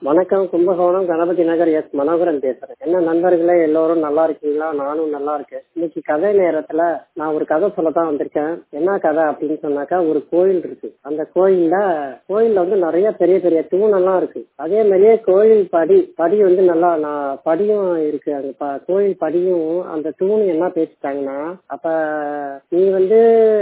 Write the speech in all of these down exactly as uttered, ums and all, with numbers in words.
வணக்கம். கும்பகோணம் கணபதி நகர் எஸ் மனோகரன் பேசுறேன். என்ன நண்பர்களே, எல்லோரும் நல்லா இருக்கீங்களா? நானும் நல்லா இருக்கேன். இன்னைக்கு கதை நேரத்துல நான் ஒரு கதை சொல்லத்தான் வந்திருக்கேன். என்ன கதை அப்படின்னு சொன்னாக்கா, ஒரு கோயில் இருக்கு. அந்த கோயில்ல கோயில்ல வந்து நிறைய பெரிய பெரிய தூணெல்லாம் இருக்கு. அதே மாதிரியே கோயில் படி படி வந்து நல்லா நான் படியும் இருக்கு. அந்த ப- கோயில் படியும் அந்த தூண் என்ன பேசிட்டாங்கன்னா, அப்ப நீ வந்து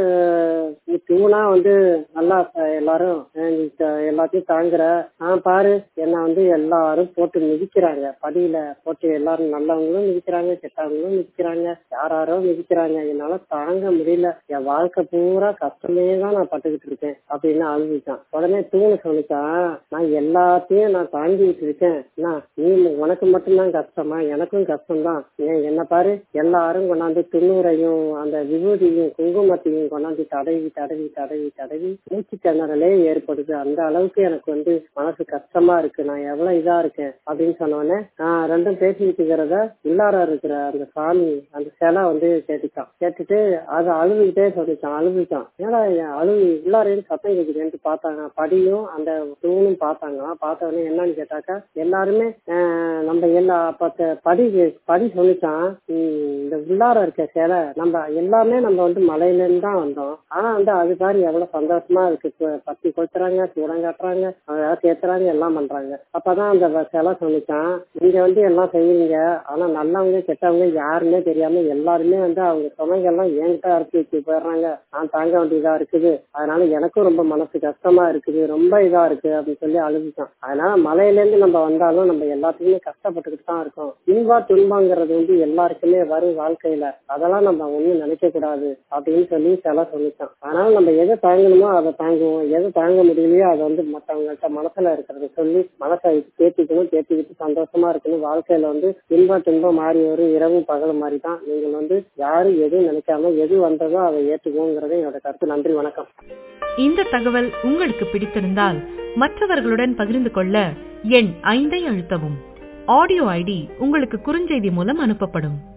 நீ தூணா வந்து நல்லா அஹ், எல்லாரும் அஹ், நீ த- எல்லாத்தையும் தாங்குற. ஆஹ் பாரு, என்ன வந்து எல்லாரும் போட்டு மிதிக்கிறாங்க. படியில போட்டு எல்லாரும் நல்லவங்களும் மிதிக்கிறாங்க, கெட்டவங்களும் மிதிக்கிறாங்க, யாராரோ மிதிக்கிறாங்க. என்னால தாங்க முடியல. என் வாழ்க்கை பூரா கஷ்டமே தான் நான் பட்டுக்கிட்டு இருக்கேன் அப்படின்னு அழுதுட்டான். உடனே தூணு சொல்லிட்டான், நான் எல்லாத்தையும் நான் தாங்கிட்டு இருக்கேன். என்ன, நீ உனக்கு மட்டும்தான் கஷ்டமா? எனக்கும் கஷ்டம்தான். ஏன் என்ன பாரு, எல்லாரும் கொண்டாந்து துண்ணூரையும் அந்த விபூதியும் குங்குமத்தையும் கொண்டாந்து தடவி தடவி தடவி தடவி மூச்சு திணறலே ஏற்படுது. அந்த அளவுக்கு எனக்கு வந்து மனசு கஷ்டமா இருக்கு. நான் எவ்வளவு இதா இருக்கேன் அப்படின்னு சொன்னோடனே நான் ரெண்டும் பேசிக்கிட்டு இருக்கிறத உள்ளார இருக்கிற அந்த சாமி அந்த சிலை வந்து கேட்டுட்டான். கேட்டுட்டு அதை அழுதுகிட்டே சொல்லிட்டான். அழுதுட்டான். ஏன்னா அழுது உள்ளாரையும் சத்தம் கேட்குதுன்ட்டு பார்த்தாங்க. படியும் அந்த தூணும் பார்த்தாங்க. பார்த்த உடனே என்னன்னு கேட்டாக்கா, எல்லாருமே ஆஹ் நம்ம எல்லா பத்த படி படி சொல்லிட்டான். உம் இந்த உள்ளார இருக்க சிலை நம்ம எல்லாமே நம்ம வந்து மலையில இருந்து தான் வந்தோம். ஆனா வந்து அது பாரு எவ்வளவு சந்தோஷமா இருக்கு. ப- பத்தி கொளுத்துறாங்க, சூடம் காட்டுறாங்க, அதாவது ஏத்துறாங்க, எல்லாம் பண்றாங்க. அப்பதான் அந்த வ- சிலை சொல்லிச்சான், நீங்க வந்து எல்லாம் செய்வீங்க, ஆனா நல்லவங்க கெட்டவங்க யாருமே தெரியாம எல்லாருமே வந்து அவங்க சுமைகள்லாம் என்கிட்ட அரைச்சி வச்சு போயிடுறாங்க. நான் தாங்க வேண்டியதா இருக்குது. அதனால எனக்கும் ரொம்ப மனசு கஷ்டமா இருக்குது, ரொம்ப இதா இருக்கு அப்படின்னு சொல்லி அழுதுச்சான். அதனால மலையில இருந்து நம்ம வந்தாலும் நம்ம எல்லாத்துக்குமே கஷ்டப்பட்டுக்கிட்டு தான் இருக்கோம். இன்பா துன்பங்கிறது வந்து எல்லாருக்குமே வரும் வாழ்க்கையில. அதெல்லாம் நம்ம ஒண்ணும் நினைக்க கூடாது அப்படின்னு சொல்லி சிலை சொல்லிச்சான். அதனால நம்ம எதை தாங்கணுமோ அதை தாங்குவோம், எதை தாங்க முடியலையோ அதை வந்து மற்றவங்கள்ட்ட மனசுல இருக்கிறத சொல்லி மனசை தேத்திக்கணும். தேத்திக்கிட்டு சந்தோஷமா இருக்கணும். வாழ்க்கையில வந்து இன்ப துன்பம் மாறி வரும், இரவும் பகலும் மாதிரி தான். நீங்கள் வந்து யாரும் எதுவும் நினைக்காம எது வந்ததோ அதை ஏற்றுக்கோங்கிறதே என்னோட கருத்து. நன்றி, வணக்கம். இந்த தகவல் உங்களுக்கு பிடித்திருந்தால் மற்றவர்களுடன் பகிர்ந்து கொள்ள எண் ஐந்தை அழுத்தவும். ஆடியோ ஐடி உங்களுக்கு குறுஞ்செய்தி மூலம் அனுப்பப்படும்.